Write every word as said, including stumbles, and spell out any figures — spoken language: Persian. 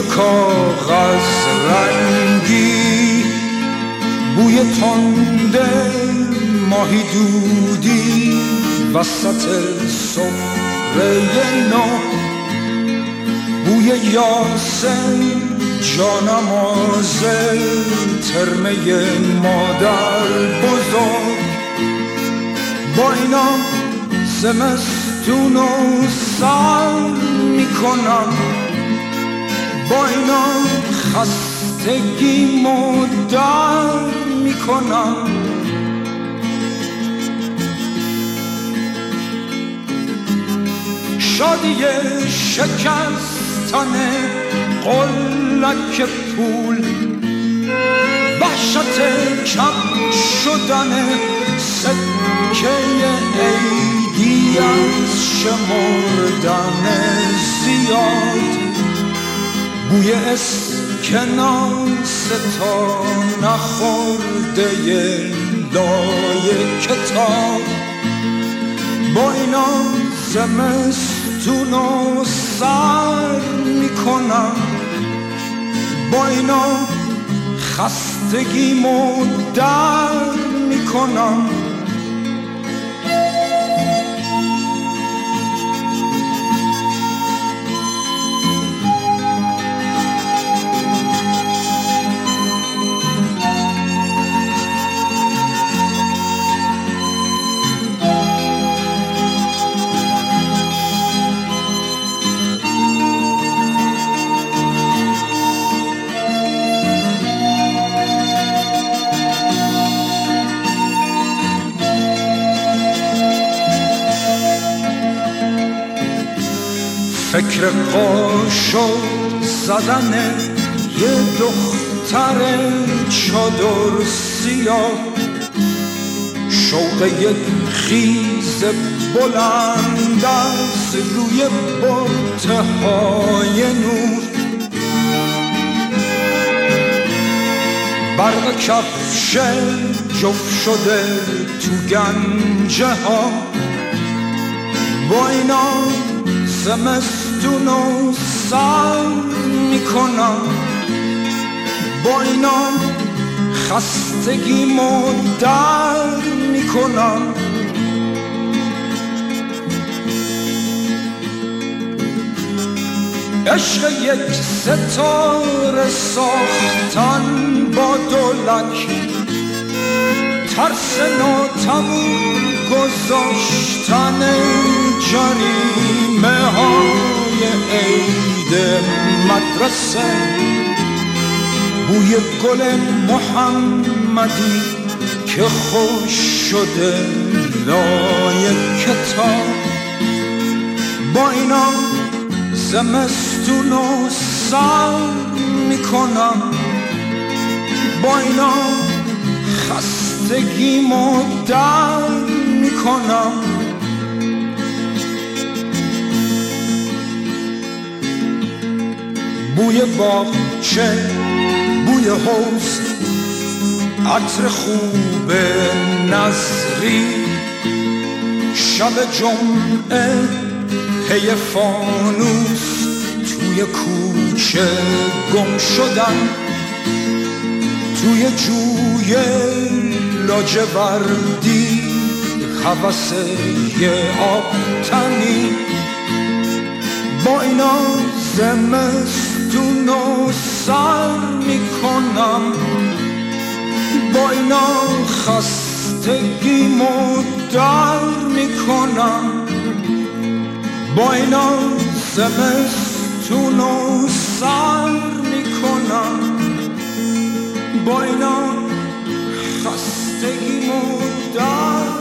کاغذ رنگی، بوی تنده ماهی دودی وسط سفره نو، بوی یاسم جانماز ترمه مادر بزرگ. با اینا زمستون و سر میکنم، با اینا خستگی مدر میکنم. شادی شکستن قلک پول، وحشت کم شدن سکه عیدی از شمردن زیاد، بوی اسکناس تا نخورده لای کتاب. با اینا زمستون و سر میکنم، با اینا خستگی مدر میکنم. فکر قاشق زدن یه دختر چادر سیاه، شوق یک خیز بلند از روی برده های نور، برق کفش جفت شده تو گنجه ها. با اینا زمستون و سر میکنم، با اینا خستگی مدر میکنم. عشق یک ستاره ساختن با دولک، ترس ناتموم گذاشتن جریمه های عید مدرسه، بوی گل محمدی که خوش شده لای کتاب. با اینا زمستون و سر میکنم، با اینا خستگی مدر میکنم. بوی باغچه، بوی حوض، عطر خوب نظری، شب جمعه پی فانوس توی کوچه گم شدن، توی جوی لاجوردی هوس یه آب تنی. با اینا زمستون و سر میکنم، با اینا خستگی مدر میکنم. با اینا زمستون و سر میکنم، با اینا خستگی مدر